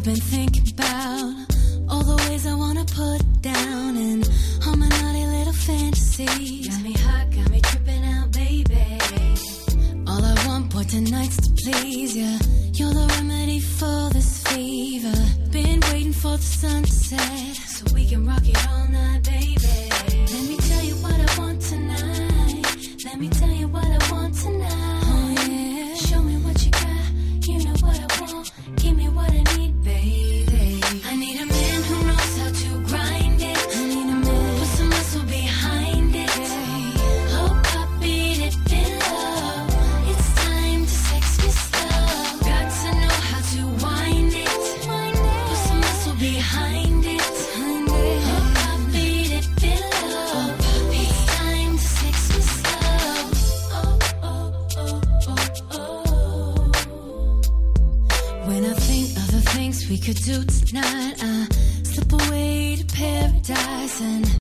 I've been thinking about all the ways I wanna put down and all my naughty little fantasies. Got me hot, got me tripping out, baby. All I want, boy, tonight's to please ya. You're the remedy for this fever. Been waiting for the sunset so we can rock it all night, baby. Let me tell you what I want tonight. Let me tell you what I want tonight. Oh yeah. Show me what you got. You know what I want. Give me what I need, baby. I need a man who knows how to grind it. I need a man with some muscle behind it. Oh, I beat it in love. It's time to sex me slow. Got to know how to wind it. Put some muscle behind it. Oh, I beat it in love. It's time to sex me slow. Oh, oh, oh, oh, oh. When I think of the things we could do tonight, I slip away to paradise and